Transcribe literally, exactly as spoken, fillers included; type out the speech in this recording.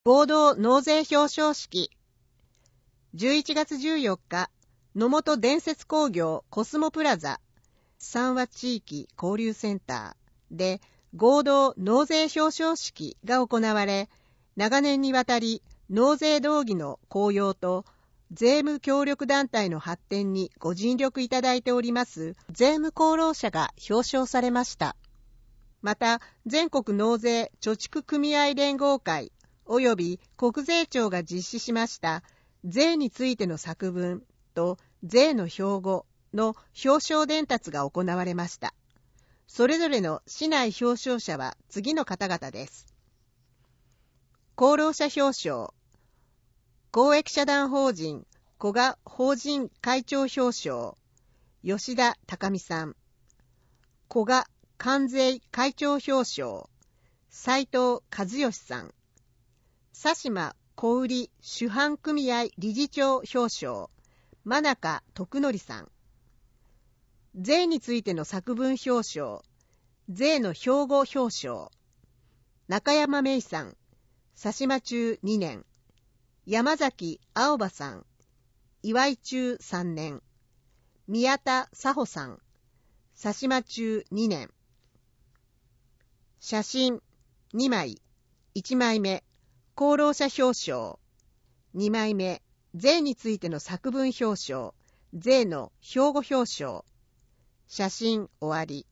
合同納税表彰式。じゅういちがつじゅうよっか、野本伝説工業コスモプラザ三和地域交流センターで合同納税表彰式が行われ、長年にわたり納税道義の向陽と税務協力団体の発展にご尽力いただいております税務功労者が表彰されました。また、全国納税貯蓄組合連合会及び国税庁が実施しました税についての作文と税の標語の表彰伝達が行われました。それぞれの市内表彰者は次の方々です。功労者表彰、公益社団法人古賀法人会長表彰、吉田隆美さん。古賀関税会長表彰、斉藤和義さん。佐島小売主販組合理事長表彰、真中徳則さん。税についての作文表彰、税の標語表彰、中山芽衣さん。佐島中にねん。山崎青葉さん。岩井中さんねん。宮田佐穂さん。佐島中にねん。写真にまい。いちまいめ、功労者表彰。にまいめ、税についての作文表彰、税の標語表彰。写真終わり。